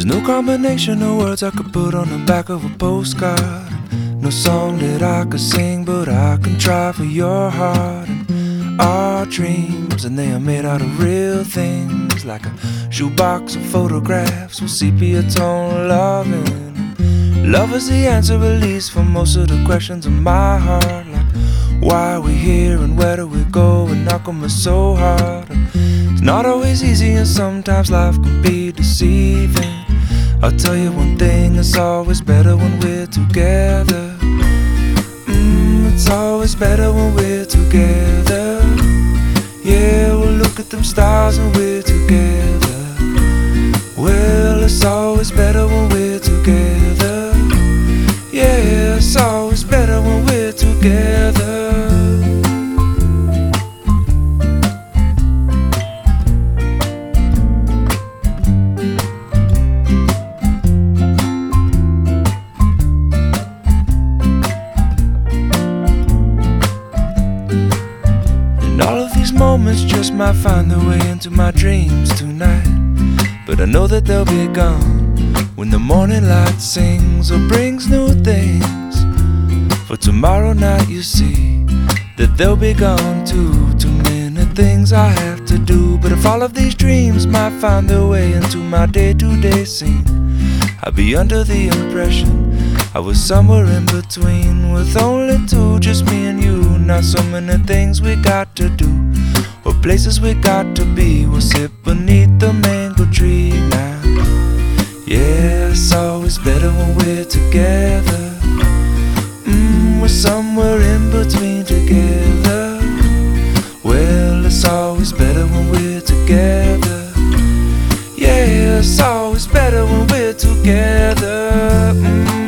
There's no combination of words I could put on the back of a postcard. No song that I could sing, but I can try for your heart. And our dreams, and they are made out of real things, like a shoebox of photographs with sepia tone loving. Love is the answer, at least, for most of the questions in my heart, like why are we here and where do we go, and how come it's so hard. And it's not always easy, and sometimes life can be deceiving. I'll tell you one thing, it's always better when we're together. It's always better when we're together. Yeah, we'll look at them stars when we're together. Well, it's always better when we're together. Yeah, it's always better when we're together. All of these moments just might find their way into my dreams tonight, but I know that they'll be gone when the morning light sings or brings new things. For tomorrow night you see that they'll be gone too. Too many things I have to do, but if all of these dreams might find their way into my day-to-day scene, I'd be under the impression I was somewhere in between, with only two, just me and you. Not so many things we got to do, or places we got to be. We'll sit beneath the mango tree now. Yeah, it's always better when we're together. We're somewhere in between together. Well, it's always better when we're together. Yeah, it's always better when we're together.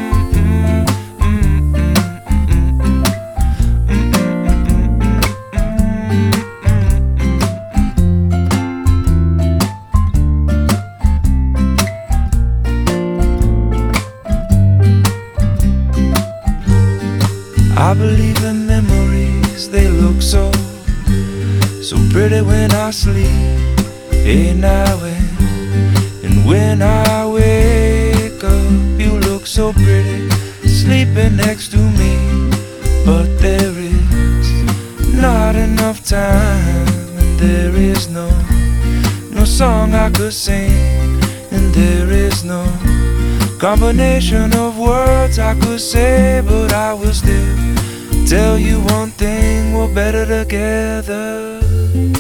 I believe in memories, they look so pretty when I sleep. Hey now and when I wake up, you look so pretty sleeping next to me. But there is not enough time, and there is no song I could sing, and there is no combination of words I could say, but I will still tell you one thing, we're better together.